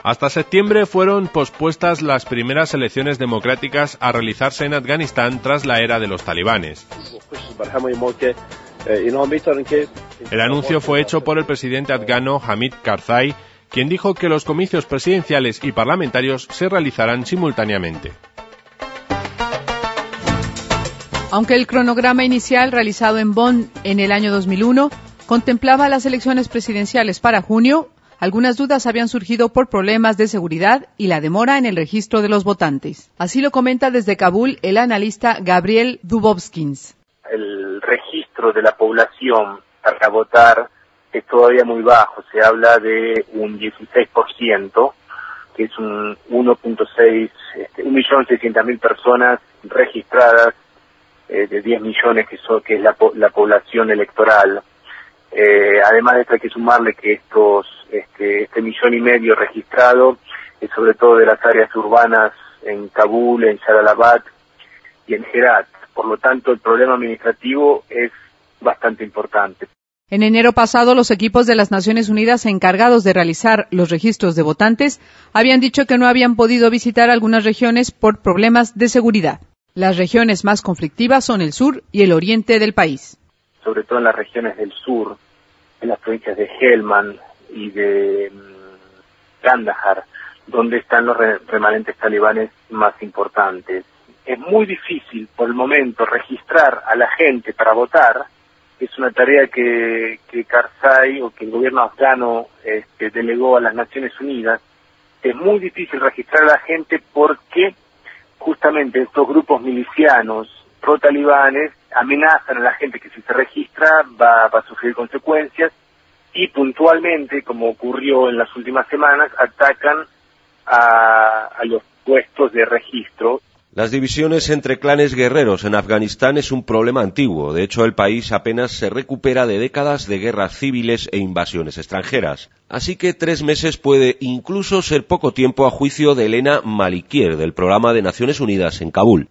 Hasta septiembre fueron pospuestas las primeras elecciones democráticas a realizarse en Afganistán tras la era de los talibanes. El anuncio fue hecho por el presidente afgano Hamid Karzai, quien dijo que los comicios presidenciales y parlamentarios se realizarán simultáneamente. Aunque el cronograma inicial realizado en Bonn en el año 2001 contemplaba las elecciones presidenciales para junio, algunas dudas habían surgido por problemas de seguridad y la demora en el registro de los votantes. Así lo comenta desde Kabul el analista Gabriel Dubovskins. El registro de la población para votar es todavía muy bajo, se habla de un 16%, que es un 1.600.000 personas registradas de 10 millones que es la población electoral. Además de esto hay que sumarle que este 1,5 millones registrado es sobre todo de las áreas urbanas en Kabul, en Jalalabad y en Herat. Por lo tanto, el problema administrativo es bastante importante. En enero pasado, los equipos de las Naciones Unidas encargados de realizar los registros de votantes habían dicho que no habían podido visitar algunas regiones por problemas de seguridad. Las regiones más conflictivas son el sur y el oriente del país. Sobre todo en las regiones del sur, en las provincias de Helmand y de Kandahar, donde están los remanentes talibanes más importantes. Es muy difícil por el momento registrar a la gente para votar. Es una tarea que Karzai o que el gobierno afgano delegó a las Naciones Unidas. Es muy difícil registrar a la gente porque justamente estos grupos milicianos pro-talibanes amenazan a la gente que si se registra va a sufrir consecuencias y puntualmente, como ocurrió en las últimas semanas, atacan a los puestos de registro. Las divisiones entre clanes guerreros en Afganistán es un problema antiguo. De hecho, el país apenas se recupera de décadas de guerras civiles e invasiones extranjeras. Así que 3 meses puede incluso ser poco tiempo a juicio de Elena Malikier, del Programa de Naciones Unidas en Kabul.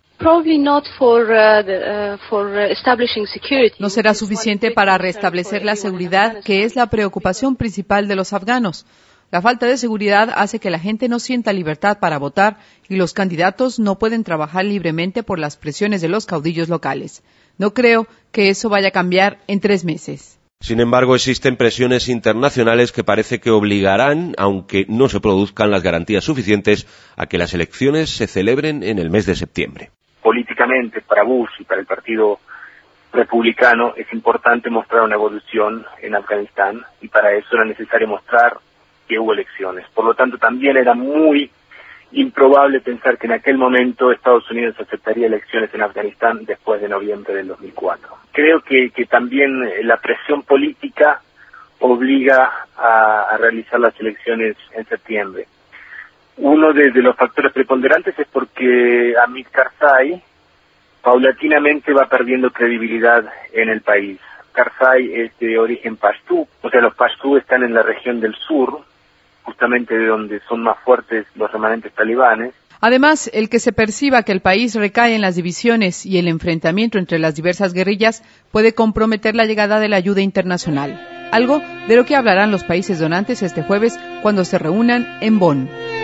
No será suficiente para restablecer la seguridad, que es la preocupación principal de los afganos. La falta de seguridad hace que la gente no sienta libertad para votar y los candidatos no pueden trabajar libremente por las presiones de los caudillos locales. No creo que eso vaya a cambiar en 3 meses. Sin embargo, existen presiones internacionales que parece que obligarán, aunque no se produzcan las garantías suficientes, a que las elecciones se celebren en el mes de septiembre. Políticamente, para Bush y para el Partido Republicano, es importante mostrar una evolución en Afganistán y para eso era necesario mostrar que hubo elecciones. Por lo tanto, también era muy improbable pensar que en aquel momento Estados Unidos aceptaría elecciones en Afganistán después de noviembre del 2004. Creo que también la presión política obliga a realizar las elecciones en septiembre. Uno de los factores preponderantes es porque Hamid Karzai paulatinamente va perdiendo credibilidad en el país. Karzai es de origen pastú, o sea, los pastú están en la región del sur, justamente de donde son más fuertes los remanentes talibanes. Además, el que se perciba que el país recae en las divisiones y el enfrentamiento entre las diversas guerrillas puede comprometer la llegada de la ayuda internacional, algo de lo que hablarán los países donantes este jueves cuando se reúnan en Bonn.